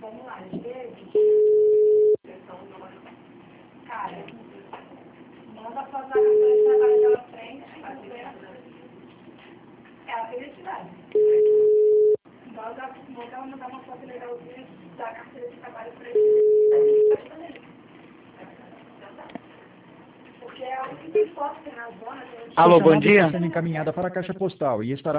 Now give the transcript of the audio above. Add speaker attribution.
Speaker 1: Vamos lá, gente. Cara, manda a foto da carteira de trabalho pela frente. É a felicidade. Manda ela mandar uma foto legalzinha da carteira de trabalho pra ele. Porque é algo que tem foto na zona.
Speaker 2: Alô, bom
Speaker 3: Sua chamada
Speaker 2: dia.
Speaker 3: está sendo encaminhada para a caixa postal e estará